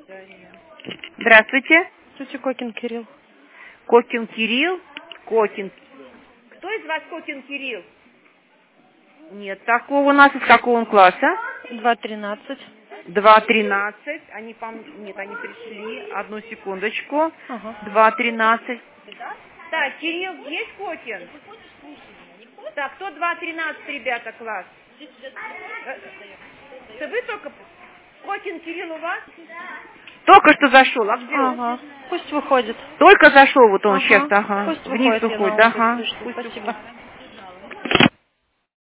Здравствуйте. Здравствуйте, Кокин Кирилл. Кокин Кирилл? Кокин. Кто из вас Кокин Кирилл? Нет такого у нас. Из какого он класса? 2.13. 2.13. Они, нет, они пришли. Одну секундочку. Ага. 2.13. Так, Кирилл, есть Кокин? Так, кто 2.13, ребята, класс? Это вы только... Кокин Кирилл у вас? Только что зашел, а где он? Ага. Пусть выходит. Только зашел, вот он сейчас, Пусть вниз выходит, уходит, ага. Спасибо.